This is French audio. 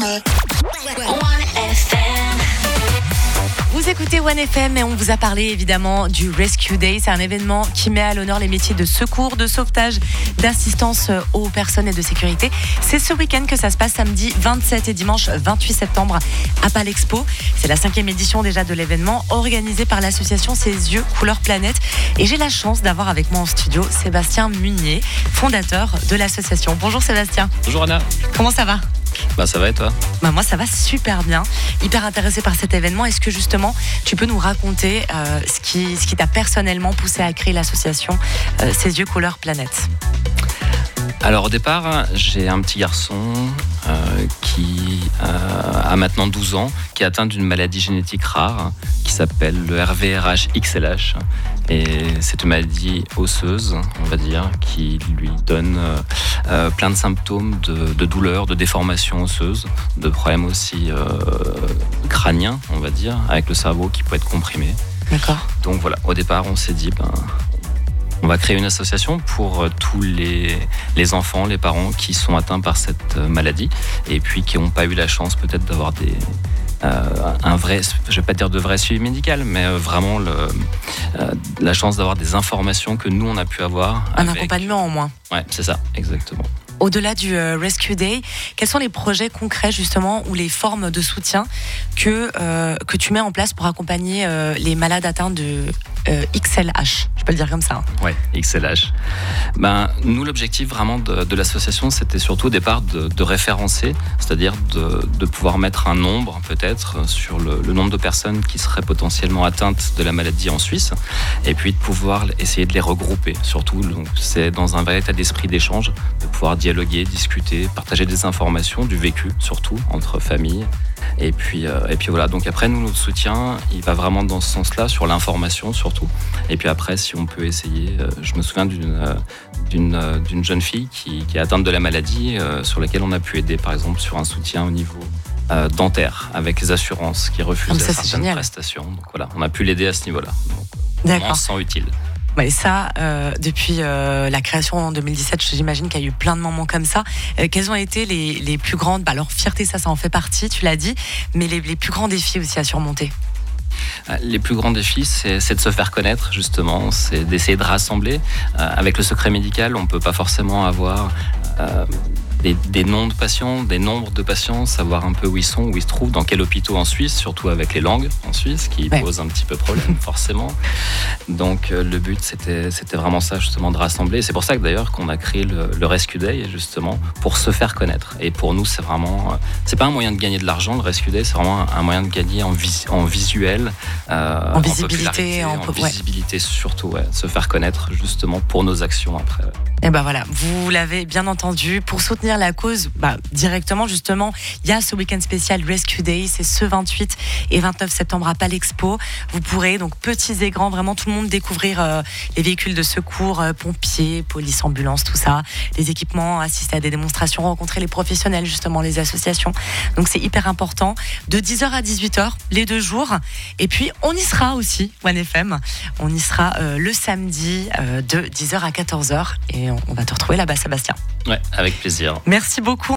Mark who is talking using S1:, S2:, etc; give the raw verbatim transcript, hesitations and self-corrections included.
S1: Vous écoutez One F M et on vous a parlé évidemment du Rescue Day. C'est un événement qui met à l'honneur les métiers de secours, de sauvetage, d'assistance aux personnes et de sécurité. C'est ce week-end que ça se passe, samedi vingt-sept et dimanche vingt-huit septembre à Palexpo. C'est la cinquième édition déjà de l'événement organisé par l'association Ses Yeux Couleur Planète. Et j'ai la chance d'avoir avec moi en studio Sébastien Munier, fondateur de l'association. Bonjour Sébastien.
S2: Bonjour Anna.
S1: Comment ça va ?
S2: Bah ça va et toi ?
S1: Bah moi ça va super bien, hyper intéressé par cet événement. Est-ce que justement tu peux nous raconter euh, ce qui, ce qui t'a personnellement poussé à créer l'association euh, Ses Yeux Couleur Planète ?
S2: Alors au départ, j'ai un petit garçon euh, qui euh, a maintenant douze ans, qui est atteint d'une maladie génétique rare qui s'appelle le R V R H X L H. Et c'est une maladie osseuse, on va dire, qui lui donne euh, euh, plein de symptômes de, de douleurs, de déformations osseuses, de problèmes aussi euh, crâniens, on va dire, avec le cerveau qui peut être comprimé.
S1: D'accord.
S2: Donc voilà, au départ, on s'est dit... Ben, on va créer une association pour tous les, les enfants, les parents qui sont atteints par cette maladie et puis qui n'ont pas eu la chance peut-être d'avoir des, euh, un vrai, je ne vais pas dire de vrai suivi médical, mais vraiment le, euh, la chance d'avoir des informations que nous, on a pu avoir.
S1: Un
S2: avec...
S1: accompagnement en moins.
S2: Ouais, c'est ça, exactement.
S1: Au-delà du euh, Rescue Day, quels sont les projets concrets justement ou les formes de soutien que, euh, que tu mets en place pour accompagner euh, les malades atteints de euh, X L H ? Je peux le dire comme ça. Hein.
S2: Ouais, X L H. Ben, nous, l'objectif vraiment de, de l'association, c'était surtout au départ de, de référencer, c'est-à-dire de, de pouvoir mettre un nombre peut-être sur le, le nombre de personnes qui seraient potentiellement atteintes de la maladie en Suisse, et puis de pouvoir essayer de les regrouper. Surtout, donc, c'est dans un vrai état d'esprit d'échange, de pouvoir dialoguer, discuter, partager des informations, du vécu surtout, entre familles. Et puis, euh, et puis voilà, donc après nous, notre soutien, il va vraiment dans ce sens-là, sur l'information surtout. Et puis après, si on peut essayer, euh, je me souviens d'une, euh, d'une, euh, d'une jeune fille qui, qui est atteinte de la maladie, euh, sur laquelle on a pu aider par exemple sur un soutien au niveau euh, dentaire, avec les assurances qui refusaient
S1: ça,
S2: certaines
S1: génial.
S2: prestations. Donc voilà, on a pu l'aider à ce niveau-là. Donc,
S1: D'accord.
S2: On se sent utile.
S1: Et ça, euh, depuis euh, la création en deux mille dix-sept, j'imagine qu'il y a eu plein de moments comme ça. Euh, quelles ont été les, les plus grandes... Bah, alors, fierté, ça, ça en fait partie, tu l'as dit, mais les, les plus grands défis aussi à surmonter?
S2: Les plus grands défis, c'est, c'est de se faire connaître, justement, c'est d'essayer de rassembler. Euh, avec le secret médical, on ne peut pas forcément avoir... Euh, Des, des noms de patients, des nombres de patients, savoir un peu où ils sont, où ils se trouvent, dans quels hôpitaux en Suisse, surtout avec les langues en Suisse, qui ouais. posent un petit peu problème, forcément. Donc euh, le but, c'était, c'était vraiment ça, justement, de rassembler. C'est pour ça que d'ailleurs qu'on a créé le, le Rescue Day, justement, pour se faire connaître. Et pour nous, c'est vraiment... Euh, c'est pas un moyen de gagner de l'argent, le Rescue Day, c'est vraiment un, un moyen de gagner en, vis, en visuel, euh,
S1: en visibilité,
S2: en,
S1: en,
S2: en visibilité ouais. surtout, ouais, se faire connaître, justement, pour nos actions après. Ouais.
S1: Et ben voilà, vous l'avez bien entendu, pour soutenir la cause, bah, directement justement, il y a ce week-end spécial Rescue Day, c'est ce vingt-huit et vingt-neuf septembre à Palexpo. Vous pourrez, donc petits et grands, vraiment tout le monde découvrir euh, les véhicules de secours, euh, pompiers, police, ambulance, tout ça, les équipements, assister à des démonstrations, rencontrer les professionnels, justement les associations. Donc c'est hyper important, de dix heures à dix-huit heures, les deux jours. Et puis on y sera aussi, One F M, on y sera euh, le samedi euh, de dix heures à quatorze heures et on va te retrouver là-bas, Sébastien.
S2: Ouais, avec plaisir.
S1: Merci beaucoup.